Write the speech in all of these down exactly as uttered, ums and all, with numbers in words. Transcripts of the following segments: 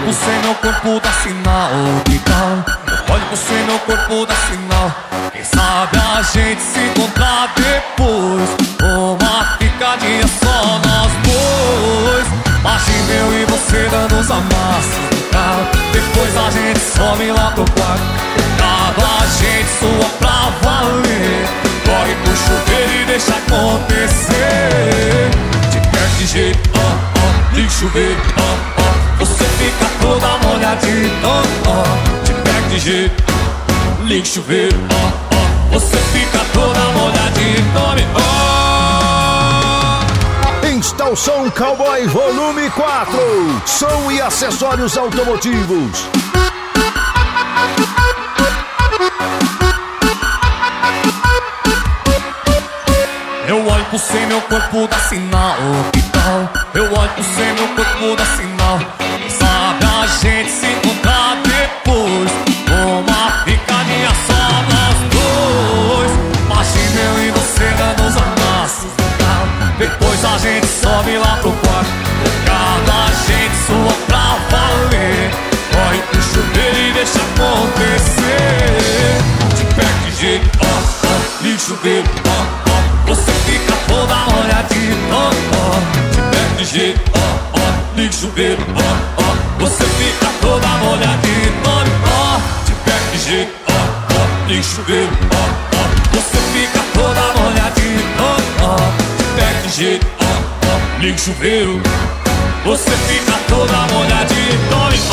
você, meu corpo dá sinal, que tal? Eu olho você, meu corpo dá sinal. Quem sabe a gente se encontrar depois. Uma ficadinha só nós dois. Imagina eu e você dando os amassos no carro. Depois a gente some lá pro quarto. Cada gente sua pra valer. Corre pro chuveiro e deixa acontecer. Te quer de jeito, ó, ó, liga o chuveiro, ó, ó. Você fica toda molhadinha, ó, ó. Te pega de jeito, liga o chuveiro, ó, ó. Você fica toda molhadinha, tome, ó. Instala o som Cowboy Volume quatro. Som e acessórios automotivos. Eu olho pro você, meu corpo dá sinal, que tal? Eu olho pro você, meu corpo dá sinal. Quem sabe a gente se encontrar depois. Uma ficadinha só nós dois. Imagina eu e você dando os amassos no carro. Depois a gente sobe lá pro quarto. Cada gente sua pra valer. Corre pro chuveiro e deixa acontecer. Te pega de jeito, ó, ó, liga o chuveiro, ó, ó. Você fica toda molhadinha, ó, ó. Te pega de jeito, ó, ó, liga o chuveiro, ó, ó. Você fica toda molhadinha, ó, ó. Te pega de jeito, ó, ó, liga o chuveiro, ó, ó. Você fica toda molhadinha, ó, ó. Te pega de jeito, ó, ó, liga o chuveiro. Você fica toda molhadinha, ó, ó.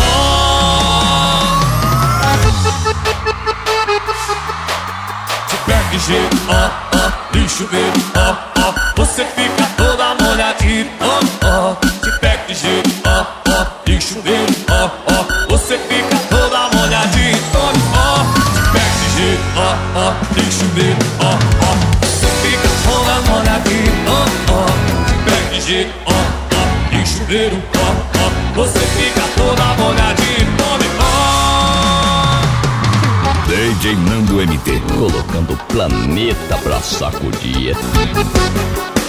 Te pega de jeito, ó, ó, liga o chuveiro, ó, ó. Você fica toda molhadinha, ó, ó. Te pega de jeito, ó, ó, liga o chuveiro, ó, ó. Você fica toda molhadinha, ó, ó. Te pega de jeito, ó, ó, liga o chuveiro, ó, ó. Você fica toda molhadinha, ó, ó. Te pega de jeito, ó, ó, liga o chuveiro, ó, ó. Você fica toda molhadinha, ó, ó. D J Nando M T, colocando o planeta pra sacudir.